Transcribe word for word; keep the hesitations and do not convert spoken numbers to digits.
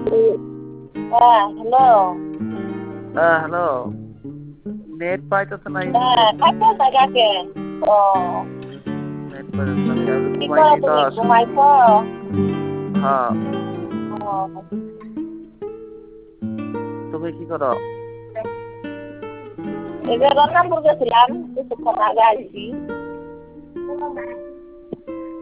হ্যাঁ হ্যালো। হ্যাঁ hello. Net পাইতেছে না হ্যাঁ ইন্টারনেট। কাছে জায়গাকে। ও নেট পাইতেছে না, আমি আজ কি করো ঘুমাইনি তো তুমি আসলে। ঘুমাইছো? হ্যাঁ। ও তুমি কি করো? এই যে রংপুর গেছিলাম কিছুক্ষণ আগে আসছি।